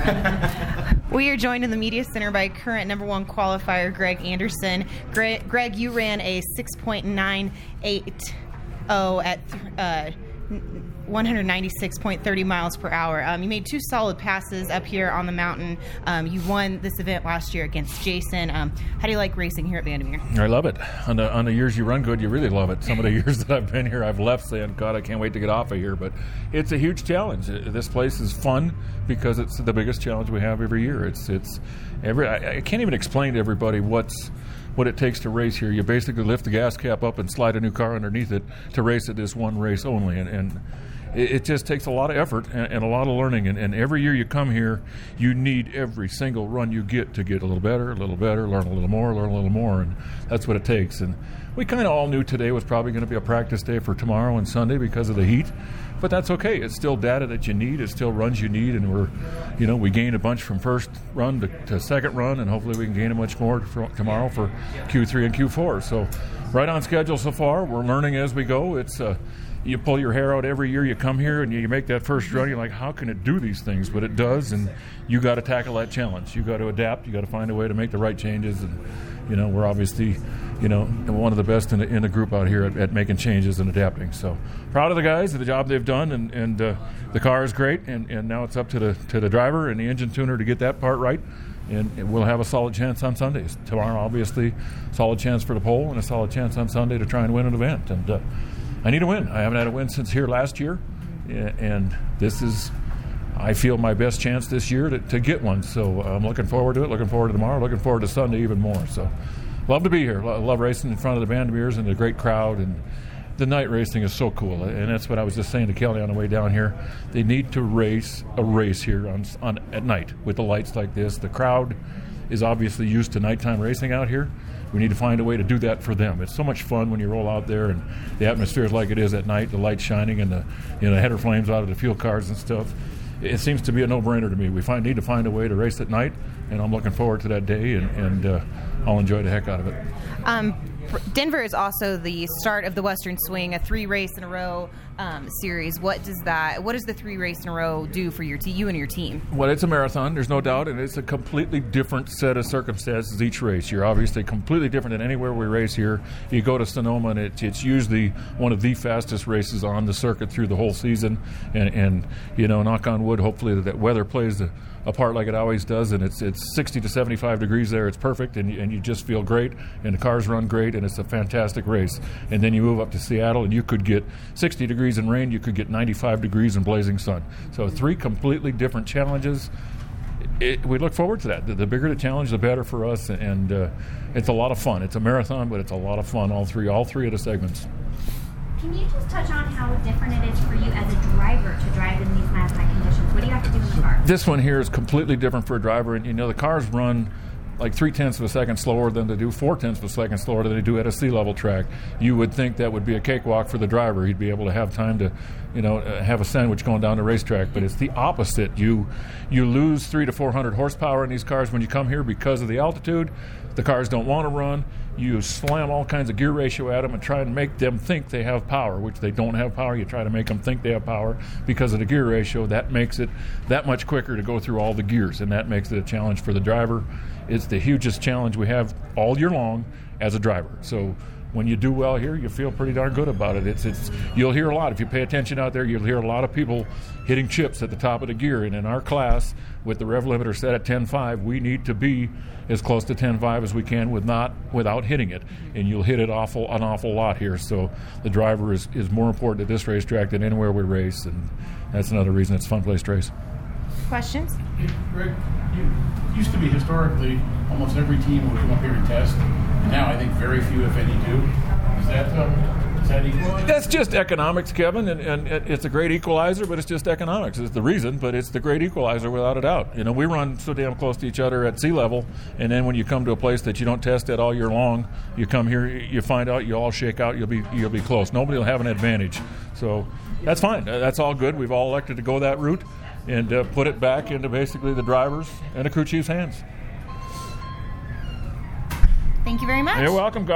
We are joined in the media center by current number one qualifier Greg Anderson. Greg, you ran a 6.980 at 196.30 miles per hour. You made two solid passes up here on the mountain. You won this event last year against Jason. How do you like racing here at Vandermeer? I love it. On the years you run good, you really love it. Some of the years that I've been here, I've left saying, God, I can't wait to get off of here. But it's a huge challenge. This place is fun because it's the biggest challenge we have every year. I can't even explain to everybody what it takes to race here. You basically lift the gas cap up and slide a new car underneath it to race at this one race only. And it just takes a lot of effort and a lot of learning. And every year you come here, you need every single run you get to get a little better, learn a little more. And that's what it takes. And we kind of all knew today was probably going to be a practice day for tomorrow and Sunday because of the heat. But that's okay. It's still data that you need. It's still runs you need. And we gained a bunch from first run to second run, and hopefully we can gain a bunch more tomorrow for Q3 and Q4. So right on schedule so far. We're learning as we go. It's you pull your hair out every year you come here and you make that first run. You're like, how can it do these things? But it does, and you got to tackle that challenge. You got to adapt. You got to find a way to make the right changes. And we're obviously one of the best in the group out here at making changes and adapting. So proud of the guys and the job they've done, and the car is great. And now it's up to the driver and the engine tuner to get that part right. And we'll have a solid chance on Sundays. Tomorrow, obviously, solid chance for the pole and a solid chance on Sunday to try and win an event. And I need a win. I haven't had a win since here last year, and this is, I feel, my best chance this year to get one. So I'm looking forward to it, looking forward to tomorrow, looking forward to Sunday even more. So love to be here. Love racing in front of the Vandermeers and the great crowd. And the night racing is so cool. And that's what I was just saying to Kelly on the way down here. They need to race a race here on at night with the lights like this. The crowd is obviously used to nighttime racing out here. We need to find a way to do that for them. It's so much fun when you roll out there and the atmosphere is like it is at night, the lights shining and the header flames out of the fuel cars and stuff. It seems to be a no-brainer to me. We need to find a way to race at night, and I'm looking forward to that day, and I'll enjoy the heck out of it. Denver is also the start of the Western Swing, a 3-race-in-a-row series. What does the 3-race-in-a-row do for you and your team? Well, it's a marathon, there's no doubt, and it's a completely different set of circumstances each race. You're obviously completely different than anywhere we race here. You go to Sonoma, and it's usually one of the fastest races on the circuit through the whole season, and knock on wood, hopefully that weather plays a part like it always does, and it's 60 to 75 degrees there. It's perfect, and you just feel great, and the cars run great, and it's a fantastic race. And then you move up to Seattle, and you could get 60 degrees in rain, you could get 95 degrees in blazing sun. So 3 completely different challenges. We look forward to that. The bigger the challenge, the better for us, and it's a lot of fun. It's a marathon, but it's a lot of fun, all three of the segments. Can you just touch on how different it is for you as a driver to drive in these marathon conditions? What do you have to do in the car? This one here is completely different for a driver, and the cars run like 0.3 of a second slower than they do, 0.4 of a second slower than they do at a sea-level track. You would think that would be a cakewalk for the driver. He'd be able to have time to, have a sandwich going down the racetrack. But it's the opposite. You lose 300 to 400 horsepower in these cars when you come here because of the altitude. The cars don't want to run. You slam all kinds of gear ratio at them and try and make them think they have power, which they don't have power. You try to make them think they have power because of the gear ratio. That makes it that much quicker to go through all the gears, and that makes it a challenge for the driver. It's the hugest challenge we have all year long as a driver. So when you do well here, you feel pretty darn good about it. You'll hear a lot. If you pay attention out there, you'll hear a lot of people hitting chips at the top of the gear. And in our class, with the rev limiter set at 10.5, we need to be as close to 10.5 as we can without hitting it. And you'll hit it an awful lot here. So the driver is more important at this racetrack than anywhere we race. And that's another reason it's a fun place to race. Questions? Greg, you used to be historically almost every team would come up here and test. And now I think very few, if any, do. Is that equal? That's just economics, Kevin, and it's a great equalizer, but it's just economics. It's the reason, but it's the great equalizer without a doubt. We run so damn close to each other at sea level, and then when you come to a place that you don't test at all year long, you come here, you find out, you all shake out, you'll be close. Nobody will have an advantage. So that's fine. That's all good. We've all elected to go that route and put it back into basically the drivers and the crew chief's hands. Thank you very much. You're welcome, guys.